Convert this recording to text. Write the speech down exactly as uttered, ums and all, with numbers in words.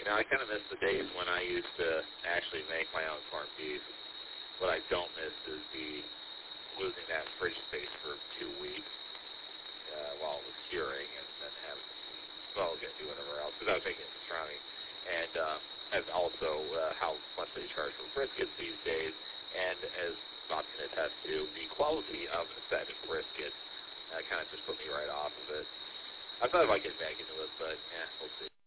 You know, I kind of miss the days when I used to actually make my own corned beef. What I don't miss is the losing that fridge space for two weeks uh, while it was curing, and then having to, well, get do whatever else, because I was making it pastrami. And, uh, and also uh, how much they charge for briskets these days, and as Bob can attest to, the quality of said brisket uh, kind of just put me right off of it. I thought about getting back into it, but yeah, we'll see.